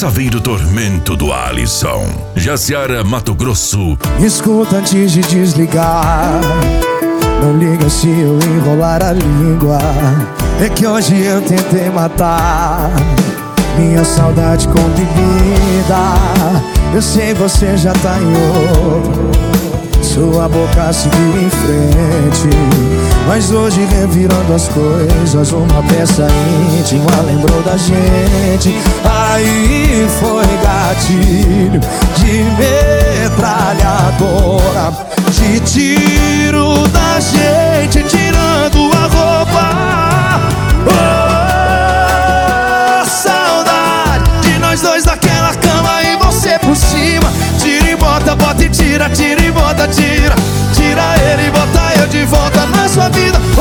Essa vem do tormento do Alisson. Jaciara, Mato Grosso. Escuta antes de desligar. Não liga se eu enrolar a língua. É que hoje eu tentei matar minha saudade com bebida. Eu sei você já tá em outro, sua boca seguiu em frente. Mas hoje revirando as coisas, uma peça íntima lembrou da gente. Aí foi gatilho de metralhadora, de tiro da gente tirando a roupa. Oh, saudade de nós dois naquela cama e você por cima. Tira e bota, bota e tira, tira e bota, tira. Tira ele e bota eu de volta na sua vida. Oh,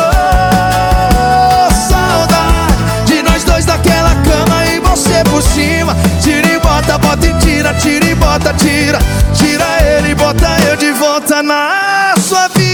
saudade de nós dois naquela cama e você por cima. Tira e bota, bota e tira, tira e bota, tira. Tira ele e bota eu de volta na sua vida.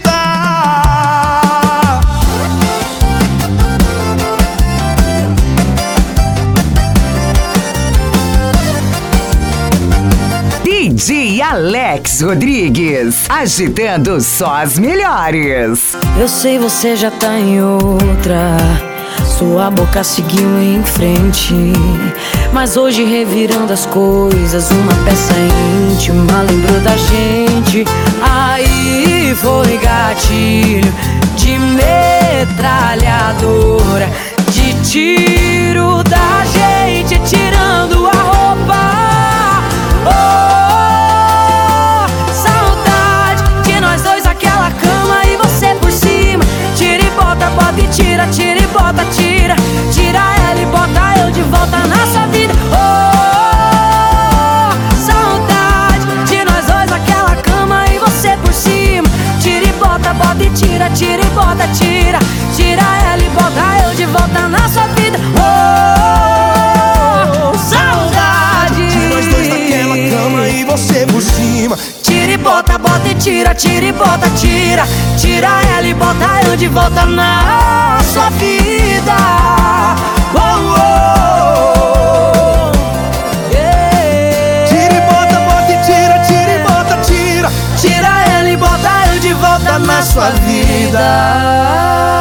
DJ Alex Rodrigues, agitando só as melhores. Eu sei você já tá em outra, sua boca seguiu em frente. Mas hoje revirando as coisas, uma peça íntima lembrou da gente. Aí foi gatilho de metralhadora, de tiro da gente tirando a roupa. Oh, bota e tira, tira e bota, tira. Tira ela e bota eu de volta na sua vida. Oh, saudade de nós dois naquela cama e você por cima. Tira e bota e tira, tira e bota, tira. Tira ela e bota eu de volta na sua vida. Oh, saudade de nós dois naquela cama e você por cima. Tira e bota e tira, tira e bota, tira. Tira ela e bota eu de volta na sua vida. Oh, oh, yeah. Tira e bota e tira, tira e bota, tira. Tira ela e bota eu de volta na sua vida.